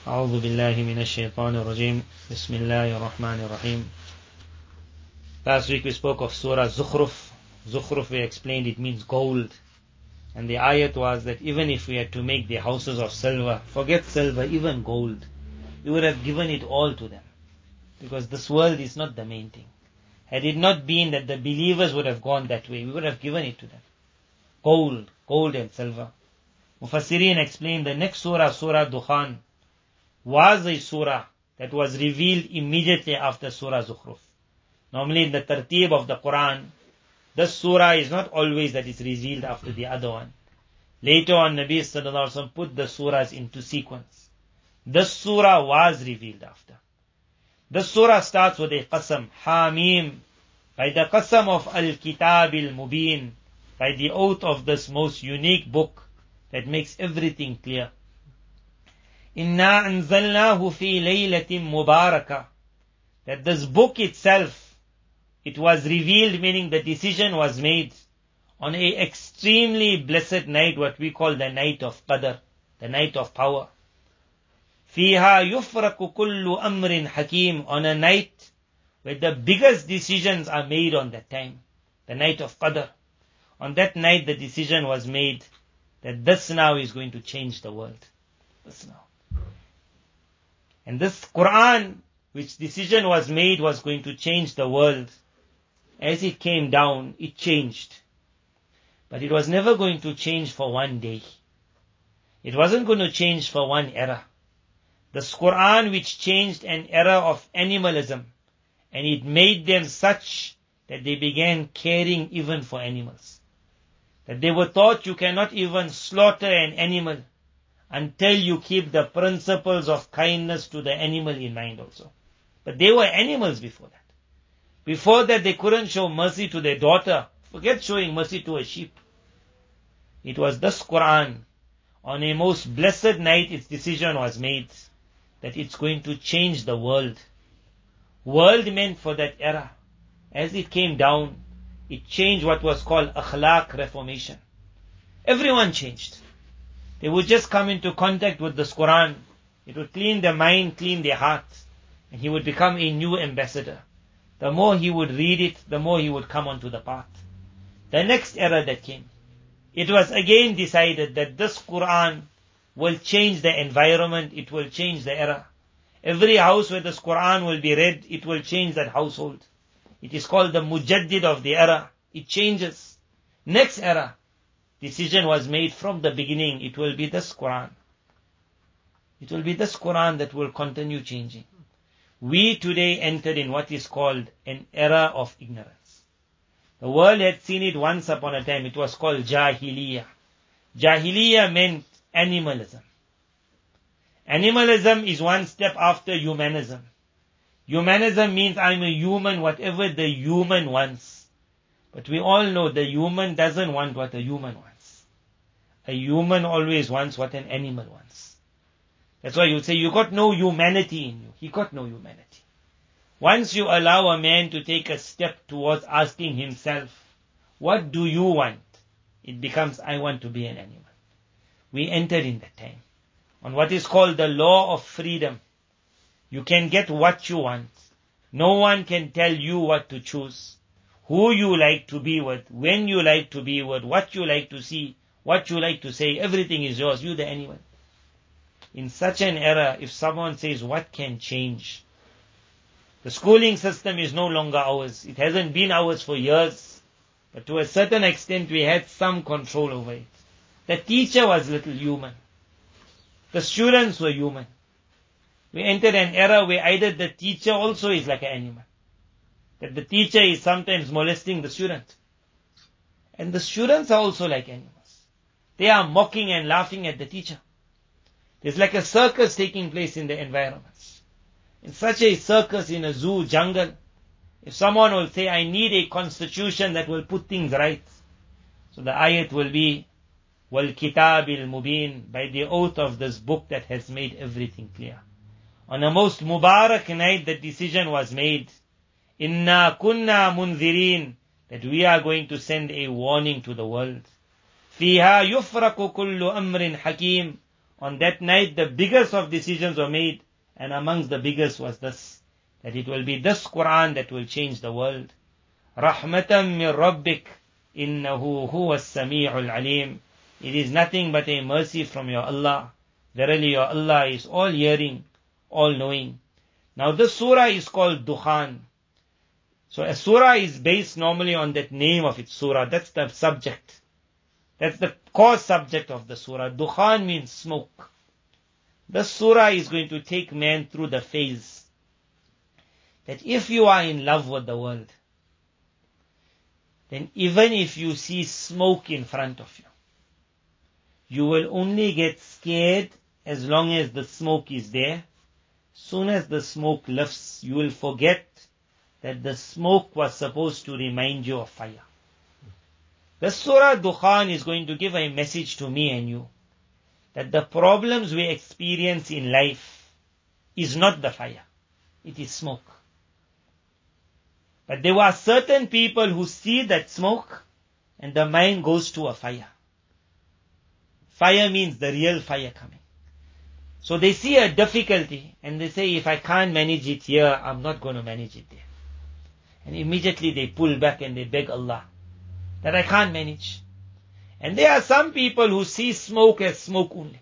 أعوذ بالله من الشيطان الرجيم بسم الله الرحمن الرحيم. Last week we spoke of Surah Zukhruf. Zukhruf, we explained, it means gold. And the ayat was that even if we had to make the houses of silver, forget silver, even gold, we would have given it all to them. Because this world is not the main thing. Had it not been that the believers would have gone that way, we would have given it to them. Gold and silver. Mufassirin explained the next surah, Surah Dukhan, was a surah that was revealed immediately after Surah Zukhruf. Normally in the tartib of the Quran, this surah is not always that it's revealed after the other one. Later on, Nabi sallallahu alaihi wasallam put the surahs into sequence. This surah was revealed after. This surah starts with a qasam, Hamim, by the qasam of Al-Kitab al-Mubin, by the oath of this most unique book that makes everything clear. Inna anzalnahu fi laylatin mubarakah. That this book itself, it was revealed, meaning the decision was made on a extremely blessed night, what we call the night of Qadr, the night of power. Fiha yufraku kullu amrin hakim, on a night where the biggest decisions are made on that time, the night of Qadr. On that night the decision was made that this now is going to change the world. This now. And this Quran, which decision was made was going to change the world, as it came down, it changed. But it was never going to change for one day. It wasn't going to change for one era. This Quran which changed an era of animalism, and it made them such that they began caring even for animals. That they were taught you cannot even slaughter an animal until you keep the principles of kindness to the animal in mind also. But they were animals before that. Before that they couldn't show mercy to their daughter. Forget showing mercy to a sheep. It was this Quran, on a most blessed night its decision was made that it's going to change the world. World meant for that era. As it came down, it changed what was called akhlaq reformation. Everyone changed. They would just come into contact with this Quran. It would clean their mind, clean their heart, and he would become a new ambassador. The more he would read it, the more he would come onto the path. The next era that came, it was again decided that this Quran will change the environment, it will change the era. Every house where this Quran will be read, it will change that household. It is called the Mujaddid of the era. It changes. Next era, decision was made from the beginning, it will be this Quran. It will be this Quran that will continue changing. We today entered in what is called an era of ignorance. The world had seen it once upon a time. It was called Jahiliyyah. Jahiliyyah meant animalism. Animalism is one step after humanism. Humanism means I'm a human, whatever the human wants. But we all know the human doesn't want what a human wants. A human always wants what an animal wants. That's why you say you got no humanity in you. He got no humanity. Once you allow a man to take a step towards asking himself, what do you want? It becomes, I want to be an animal. We entered in that time on what is called the law of freedom. You can get what you want. No one can tell you what to choose. Who you like to be with, when you like to be with, what you like to see, what you like to say, everything is yours, you the animal. In such an era, if someone says, what can change? The schooling system is no longer ours. It hasn't been ours for years. But to a certain extent, we had some control over it. The teacher was little human. The students were human. We entered an era where either the teacher also is like an animal. That the teacher is sometimes molesting the student. And the students are also like animals. They are mocking and laughing at the teacher. There's like a circus taking place in the environments. In such a circus in a zoo, jungle, if someone will say, I need a constitution that will put things right. So the ayat will be, Wal Kitab al-Mubin, by the oath of this book that has made everything clear. On a most Mubarak night, the decision was made. Inna kunna munzirin, that we are going to send a warning to the world. Fiha yufraku kullu amrin hakim, On that night, the biggest of decisions were made, and amongst the biggest was this, that it will be this Quran that will change the world. Rahmatan min Rabbik, innahu huwa as-sami'ul alim. It is nothing but a mercy from your Allah. Verily your Allah is all hearing, all knowing. Now this surah is called Dukhan. So a surah is based normally on that name of its surah. That's the subject. That's the core subject of the surah. Dukhan means smoke. This surah is going to take man through the phase that if you are in love with the world, then even if you see smoke in front of you, you will only get scared as long as the smoke is there. Soon as the smoke lifts, you will forget that the smoke was supposed to remind you of fire. The Surah Dukhan is going to give a message to me and you, that the problems we experience in life is not the fire, it is smoke. But there are certain people who see that smoke and the mind goes to a fire. Fire means the real fire coming. So they see a difficulty and they say, if I can't manage it here, I'm not going to manage it there. And immediately they pull back and they beg Allah that I can't manage. And there are some people who see smoke as smoke only.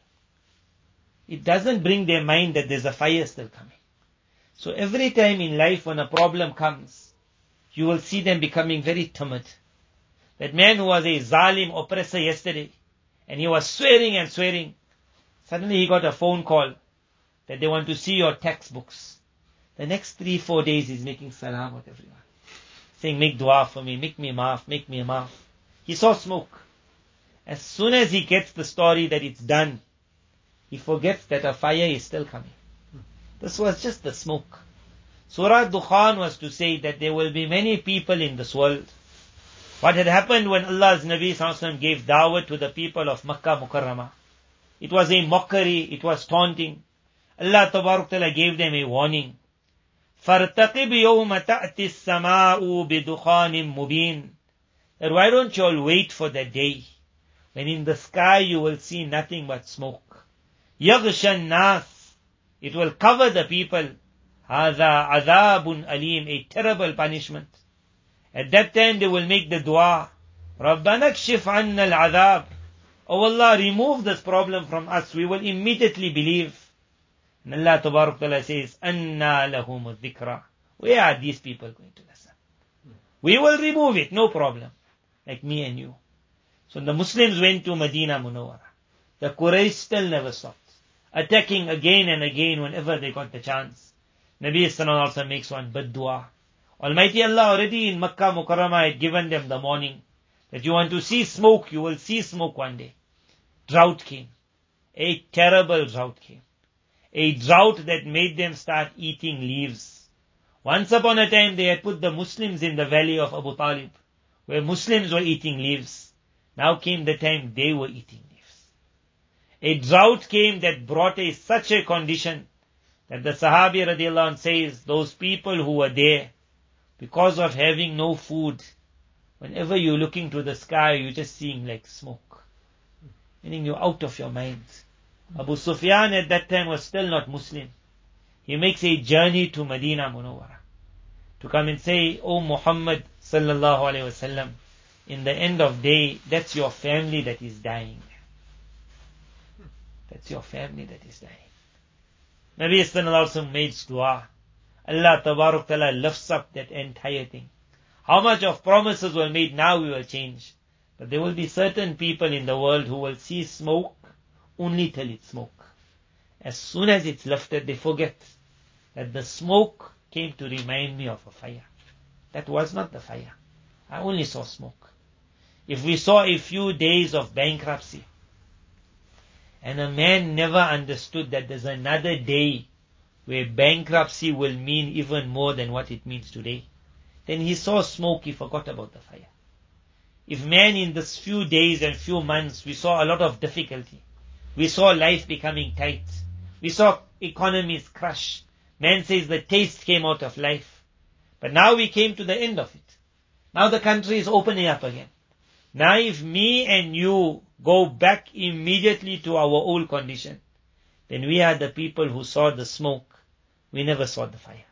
It doesn't bring their mind that there's a fire still coming. So every time in life when a problem comes, you will see them becoming very timid. That man who was a zalim oppressor yesterday, and he was swearing and swearing, suddenly he got a phone call that they want to see your textbooks. The next 3-4 days he's making salam with everyone, saying, make dua for me, make me maaf, make me maaf. He saw smoke. As soon as he gets the story that it's done, he forgets that a fire is still coming. This was just the smoke. Surah Dukhan was to say that there will be many people in this world. What had happened when Allah's Nabi ﷺ gave da'wah to the people of Makkah Mukarramah? It was a mockery, it was taunting. Allah Tabarak Ta'ala gave them a warning. فَارْتَقِبْ يَوْمَ تَأْتِ السَّمَاءُ بِدُخَانٍ مُبِينٍ. That why don't you all wait for the day when in the sky you will see nothing but smoke. يَغْشَى النَّاسِ. It will cover the people. هَذَا عَذَابٌ أَلِيمٌ. A terrible punishment. At that time they will make the dua. رَبَّنَا اكْشِفْ عَنَّا الْعَذَابِ. Oh Allah, remove this problem from us. We will immediately believe. And Allah Tabarak Ta'ala says, أَنَّا لَهُمُ الذِّكْرَى. Where are these people going to listen? We will remove it, no problem. Like me and you. So the Muslims went to Medina Munawwara. The Quraysh still never stopped, attacking again and again whenever they got the chance. Nabi Sallallahu Alaihi Wasallam makes one bad dua. Almighty Allah already in Makkah Mukarramah had given them the warning that you want to see smoke, you will see smoke one day. Drought came. A terrible drought came. A drought that made them start eating leaves. Once upon a time they had put the Muslims in the valley of Abu Talib, where Muslims were eating leaves. Now came the time they were eating leaves. A drought came that brought such a condition that the Sahabi radiallahu anh says, those people who were there, because of having no food, whenever you're looking to the sky, you're just seeing like smoke. Meaning you're out of your mind. Abu Sufyan at that time was still not Muslim. He makes a journey to Medina Munawwara to come and say, "O Muhammad sallallahu alaihi wasallam, in the end of day, that's your family that is dying. That's your family that is dying." Nabi sallallahu alaihi wasallam made dua. Allah Tabarak Ta'ala lifts up that entire thing. How much of promises were made now we will change. But there will be certain people in the world who will see smoke only till it's smoke. As soon as it's lifted, they forget that the smoke came to remind me of a fire. That was not the fire. I only saw smoke. If we saw a few days of bankruptcy, and a man never understood that there's another day where bankruptcy will mean even more than what it means today, then he saw smoke, he forgot about the fire. If man in this few days and few months, we saw a lot of difficulty, we saw life becoming tight, we saw economies crush, man says the taste came out of life. But now we came to the end of it. Now the country is opening up again. Now if me and you go back immediately to our old condition, then we are the people who saw the smoke. We never saw the fire.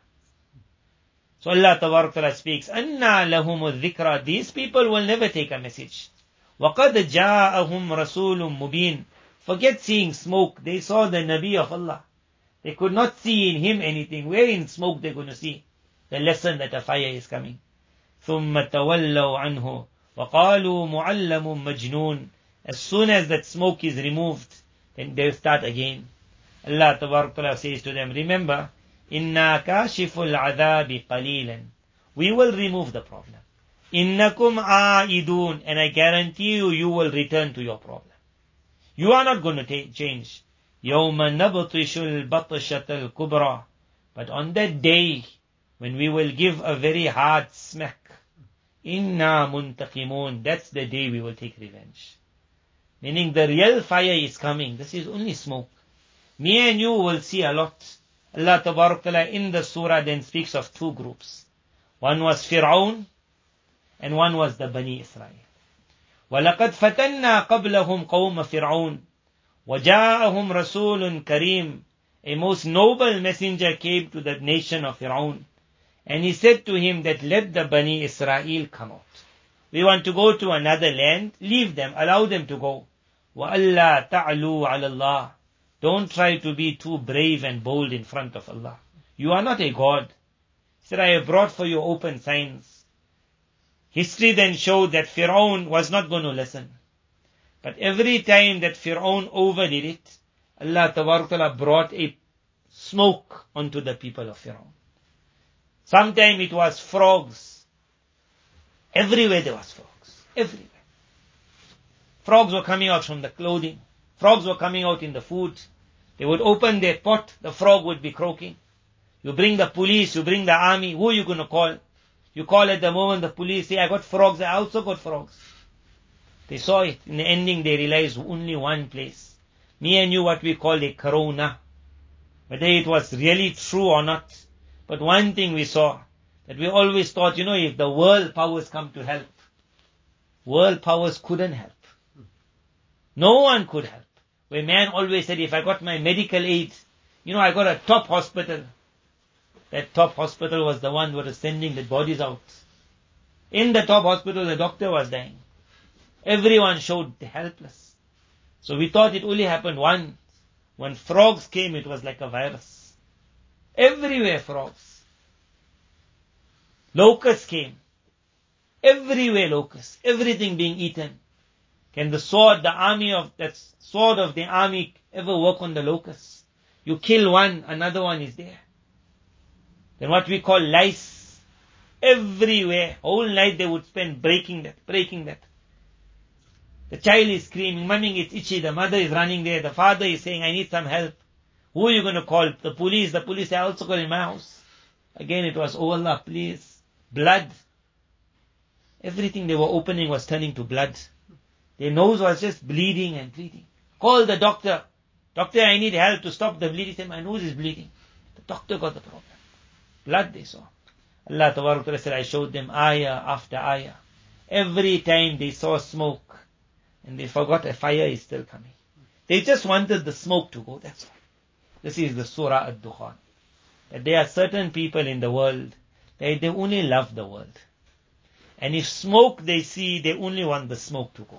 So Allah Tabarak Ta'ala speaks, Anna lahum dhikra. These people will never take a message. وَقَدْ جَاءَهُمْ رَسُولٌ مُبِينٌ. Forget seeing smoke. They saw the Nabi of Allah. They could not see in him anything. Where in smoke they're going to see the lesson that a fire is coming. ثُمَّ تَوَلَّوْا عَنْهُ وَقَالُوا مُعَلَّمٌ مَجْنُونَ. As soon as that smoke is removed, then they'll start again. Allah Tabarak Ta'ala says to them, remember, إِنَّا كَاشِفُ الْعَذَابِ قَلِيلًا. We will remove the problem. إِنَّكُمْ عَائِدُونَ. And I guarantee you, you will return to your problem. You are not going to change. يَوْمَ نَبْطِشُ الْبَطْشَةَ الْكُبْرَى. But on that day, when we will give a very hard smack, إِنَّا مُنْتَقِمُونَ. That's the day we will take revenge. Meaning the real fire is coming. This is only smoke. Me and you will see a lot. Allah Tabarak Ta'ala in the surah then speaks of two groups. One was Fir'aun and one was the Bani Israel. وَلَقَدْ فَتَنَّا قَبْلَهُمْ قَوْمَ فِرْعَوْنَ وَجَاءَهُمْ رَسُولٌ كَرِيمٌ. A most noble messenger came to the nation of Fir'aun. And he said to him that let the Bani Israel come out. We want to go to another land. Leave them. Allow them to go. وَأَلَّا تَعْلُوا عَلَى اللَّهِ. Don't try to be too brave and bold in front of Allah. You are not a God. He said, I have brought for you open signs. History then showed that Fir'aun was not going to listen. But every time that Fir'aun overdid it, Allah Tabarak Ta'ala brought a smoke onto the people of Fir'aun. Sometimes it was frogs. Everywhere there was frogs. Everywhere. Frogs were coming out from the clothing. Frogs were coming out in the food. They would open their pot, the frog would be croaking. You bring the police, you bring the army, who are you going to call? You call at the moment the police say, I got frogs, I also got frogs. They saw it. In the ending they realized only one place. Me and you what we call a corona. Whether it was really true or not. But one thing we saw, that we always thought, if the world powers come to help, world powers couldn't help. No one could help. Where man always said, if I got my medical aid, I got a top hospital. That top hospital was the one that was sending the bodies out. In the top hospital, the doctor was dying. Everyone showed helpless. So we thought it only happened once. When frogs came, it was like a virus. Everywhere frogs. Locusts came. Everywhere locusts. Everything being eaten. Can the sword of the army ever work on the locusts? You kill one, another one is there. Then what we call lice. Everywhere. Whole night they would spend breaking that. The child is screaming, Mommy, it's itchy. The mother is running there. The father is saying, I need some help. Who are you going to call? The police. The police are also calling my house. Again it was, oh Allah, please. Blood. Everything they were opening was turning to blood. Their nose was just bleeding and bleeding. Call the doctor. Doctor, I need help to stop the bleeding. He said, my nose is bleeding. The doctor got the problem. Blood they saw. Allah Tabarak Ta'ala said, I showed them ayah after ayah. Every time they saw smoke, and they forgot a fire is still coming. They just wanted the smoke to go, that's all. This is the Surah Ad-Dukhan. That there are certain people in the world, they only love the world. And if smoke they see, they only want the smoke to go.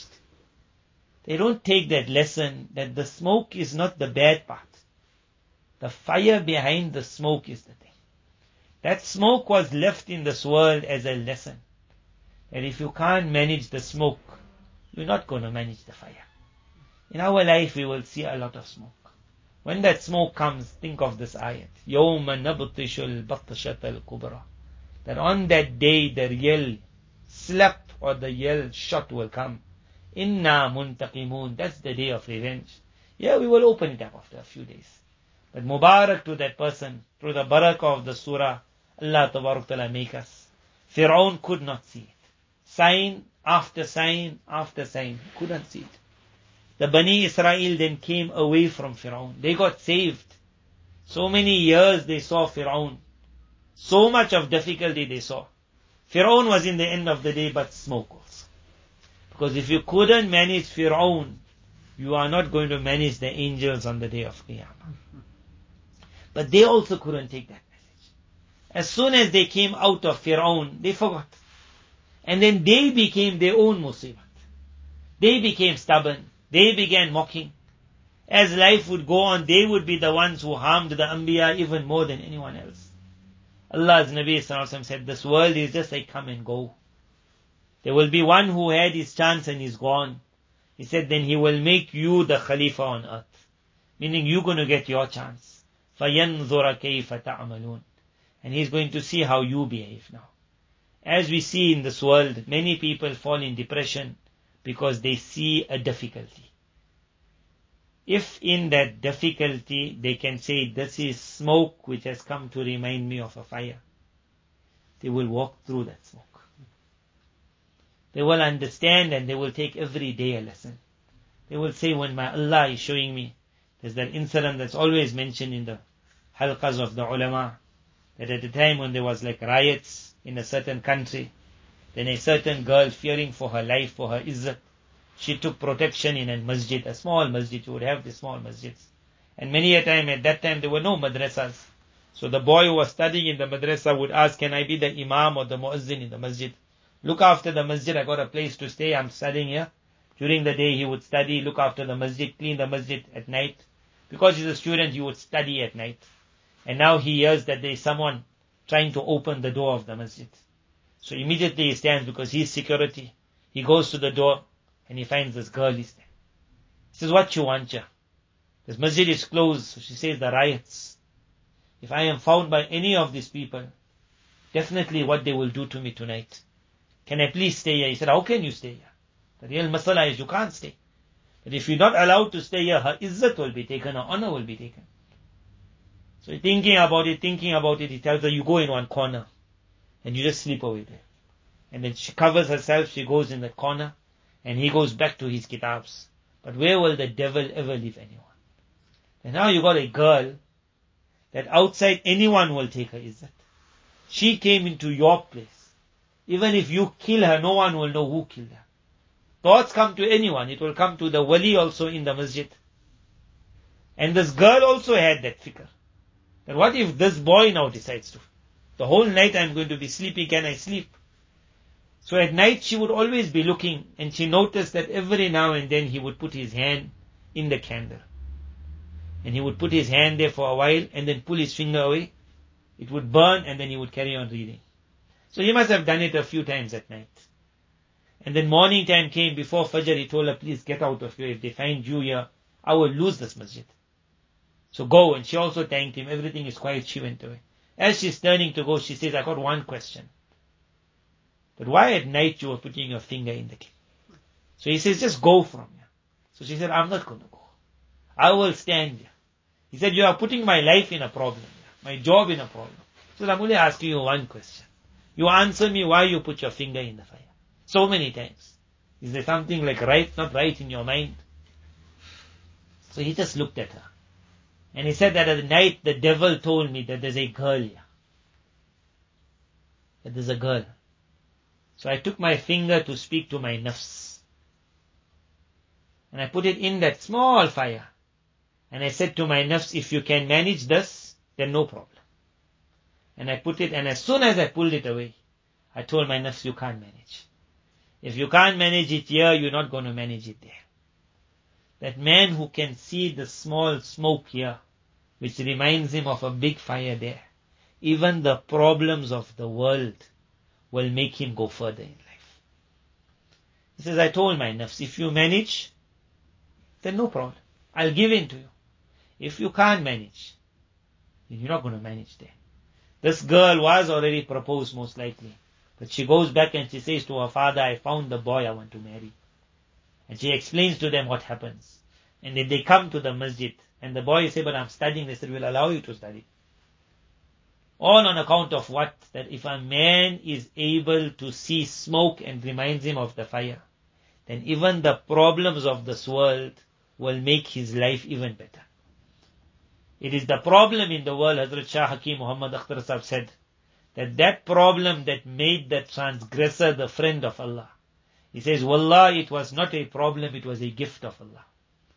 They don't take that lesson that the smoke is not the bad part. The fire behind the smoke is the thing. That smoke was left in this world as a lesson. That if you can't manage the smoke, you're not going to manage the fire. In our life we will see a lot of smoke. When that smoke comes, think of this ayat. يَوْمَ نَبْطِشُ الْبَطْشَةَ الْكُبْرَى. That on that day the real slap or the real shot will come. Inna muntaqimun. That's the day of revenge. Yeah, we will open it up after a few days. But Mubarak to that person, through the barakah of the surah, Allah Tabarak Ta'ala make us. Fir'aun could not see it. Sign after sign after sign. Couldn't see it. The Bani Israel then came away from Fir'aun. They got saved. So many years they saw Fir'aun. So much of difficulty they saw. Fir'aun was in the end of the day but smoke also. Because if you couldn't manage Fir'aun, you are not going to manage the angels on the day of Qiyamah. But they also couldn't take that message. As soon as they came out of Fir'aun, they forgot. And then they became their own musibat. They became stubborn. They began mocking. As life would go on, they would be the ones who harmed the Anbiya even more than anyone else. Allah's Nabi Sallallahu Alaihi Wasallam said, this world is just like come and go. There will be one who had his chance and is gone. He said, then he will make you the Khalifa on earth. Meaning you're going to get your chance. فَيَنْظُرَ كَيْفَ تَعْمَلُونَ. And he's going to see how you behave now. As we see in this world, many people fall in depression because they see a difficulty. If in that difficulty they can say, this is smoke which has come to remind me of a fire, they will walk through that smoke. They will understand and they will take every day a lesson. They will say, when my Allah is showing me, there's that incident that's always mentioned in the halqas of the ulama, that at the time when there was like riots in a certain country, then a certain girl, fearing for her life, for her izzat, she took protection in a masjid, a small masjid. You would have the small masjids. And many a time, at that time, there were no madrasas. So the boy who was studying in the madrasa would ask, can I be the imam or the muazzin in the masjid? Look after the masjid, I got a place to stay, I'm studying here. During the day he would study, look after the masjid, clean the masjid at night. Because he's a student, he would study at night. And now he hears that there is someone trying to open the door of the masjid. So immediately he stands because he's security. He goes to the door and he finds this girl is there. He says, what you want here? This masjid is closed. So she says, the riots. If I am found by any of these people, definitely what they will do to me tonight. Can I please stay here? He said, how can you stay here? The real masala is you can't stay. But if you're not allowed to stay here, her izzat will be taken, her honor will be taken. So thinking about it, he tells her, you go in one corner and you just sleep away there. And then she covers herself, she goes in that corner and he goes back to his kitabs. But where will the devil ever leave anyone? And now you got a girl that outside anyone will take her izzat. She came into your place. Even if you kill her, no one will know who killed her. Thoughts come to anyone. It will come to the wali also in the masjid. And this girl also had that fikr. That what if this boy now decides to? The whole night I'm going to be sleepy, can I sleep? So at night she would always be looking and she noticed that every now and then he would put his hand in the candle. And he would put his hand there for a while and then pull his finger away. It would burn and then he would carry on reading. So he must have done it a few times at night. And then morning time came before Fajr, he told her, please get out of here. If they find you here, I will lose this masjid. So go. And she also thanked him. Everything is quiet. She went away. As she's turning to go, she says, I got one question. But why at night you were putting your finger in the cake? So he says, just go from here. So she said, I'm not going to go. I will stand here. He said, you are putting my life in a problem, my job in a problem. So I'm only asking you one question. You answer me why you put your finger in the fire. So many times. Is there something like right, not right in your mind? So he just looked at her. And he said that at night the devil told me that there's a girl here. That there's a girl. So I took my finger to speak to my nafs. And I put it in that small fire. And I said to my nafs, if you can manage this, then no problem. And I put it, and as soon as I pulled it away, I told my nafs, you can't manage. If you can't manage it here, you're not going to manage it there. That man who can see the small smoke here, which reminds him of a big fire there, even the problems of the world will make him go further in life. He says, I told my nafs, if you manage, then no problem. I'll give in to you. If you can't manage, then you're not going to manage there. This girl was already proposed most likely. But she goes back and she says to her father, I found the boy I want to marry. And she explains to them what happens. And then they come to the masjid. And the boy says, but I'm studying. They said, we'll allow you to study. All on account of what? That if a man is able to see smoke and reminds him of the fire, then even the problems of this world will make his life even better. It is the problem in the world, Hazrat Shah Hakim Muhammad Akhtar Sahib said, that problem that made the transgressor the friend of Allah. He says, Wallah, it was not a problem, it was a gift of Allah.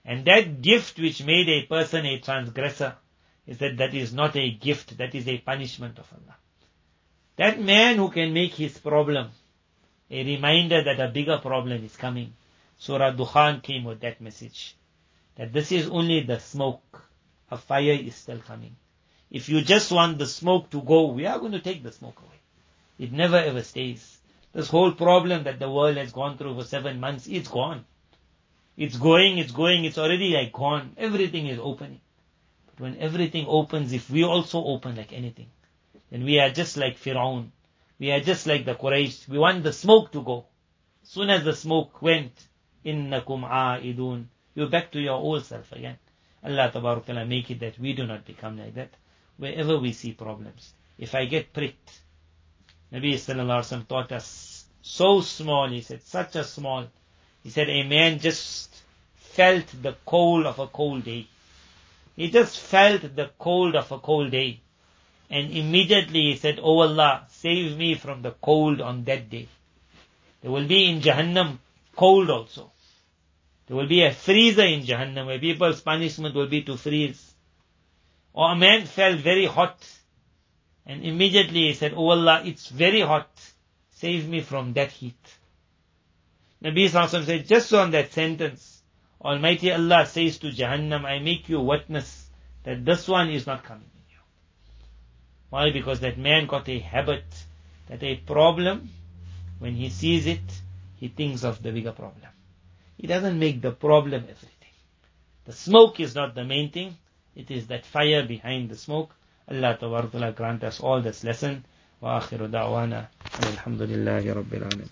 And that gift which made a person a transgressor, is that is not a gift, that is a punishment of Allah. That man who can make his problem a reminder that a bigger problem is coming. Surah Dukhan came with that message. That this is only the smoke. A fire is still coming. If you just want the smoke to go, we are going to take the smoke away. It never ever stays. This whole problem that the world has gone through for 7 months, it's gone. It's going, it's already like gone. Everything is opening. But when everything opens, if we also open like anything, then we are just like Firaun. We are just like the Quraysh. We want the smoke to go. As soon as the smoke went, innakum a'idun, you're back to your old self again. Allah Tabarak Ta'ala make it that we do not become like that. Wherever we see problems. If I get pricked, Nabi Sallallahu Alaihi Wasallam taught us so small, he said, such a small. He said a man just felt the cold of a cold day. He just felt the cold of a cold day. And immediately he said, "Oh Allah, save me from the cold on that day." There will be in Jahannam cold also. There will be a freezer in Jahannam where people's punishment will be to freeze. Or a man felt very hot. And immediately he said, "Oh Allah, it's very hot. Save me from that heat." Nabi Sallallahu Alaihi Wasallam said, just on that sentence, Almighty Allah says to Jahannam, "I make you witness that this one is not coming in you." Why? Because that man got a habit, that a problem, when he sees it, he thinks of the bigger problem. He doesn't make the problem everything. The smoke is not the main thing. It is that fire behind the smoke. Allah Ta'ala grant us all this lesson. Wa akhiru da'wana alhamdulillahi rabbil alamin.